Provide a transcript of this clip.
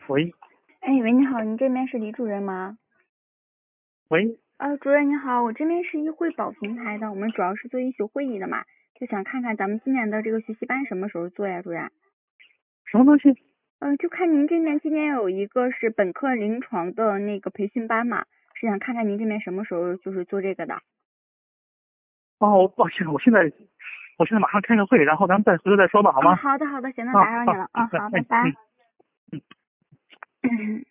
喂， 哎喂，你好，你这边是李主任吗？ 喂， 主任你好，我这边是一惠保平台的，我们主要是做医学会议的嘛，就想看看咱们今年的这个学习班什么时候做呀，主任？ 什么东西？ 就看您这边今年有一个是本科临床的那个培训班嘛，是想看看您这边什么时候就是做这个的。 哦，抱歉，我现在马上开个会，然后咱们再回头再说吧，好吗？ 好的好的，行，那啊， 打扰你了， 好， 好，拜拜。 嗯。 嗯